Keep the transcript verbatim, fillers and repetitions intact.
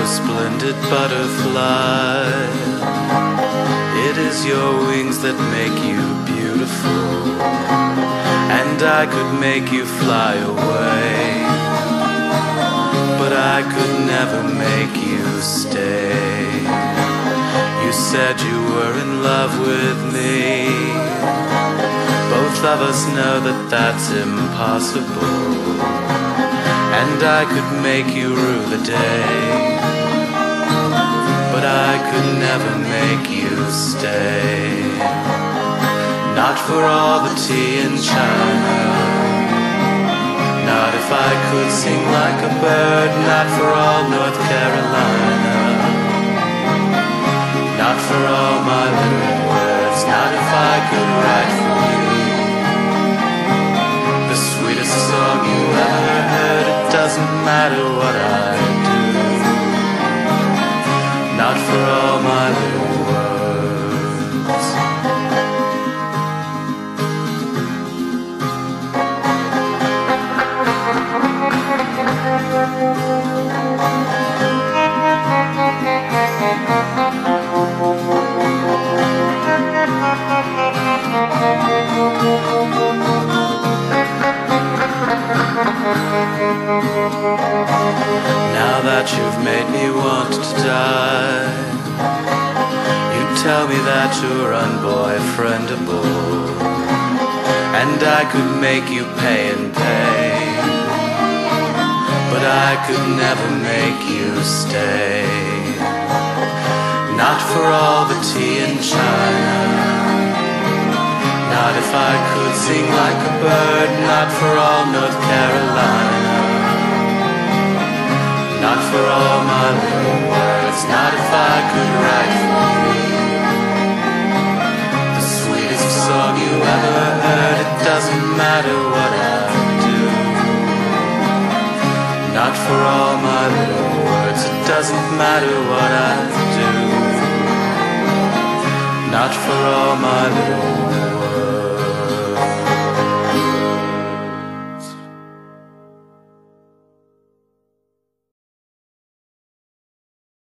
splendid butterfly. It is your wings that make you beautiful, and I could make you fly away, but I could never make you stay. You said you were in love with me. Both of us know that that's impossible, and I could make you rue the day, but I could never make you stay. Not for all the tea in China, not if I could sing like a bird, not for all North Carolina, not for all my lyric words, not if I could write for you the sweetest song you ever heard. It doesn't matter what I do, not for all my little words. Now that you've made me want to die, you tell me that you're unboyfriendable, and I could make you pay and pay, but I could never make you stay. Not for all the tea in China, not if I could sing like a bird, not for all North Carolina, not for all my little words, not if I could write for you the sweetest song you ever heard. It doesn't matter what I do, not for all my little words. It doesn't matter what I do, not for all my little words.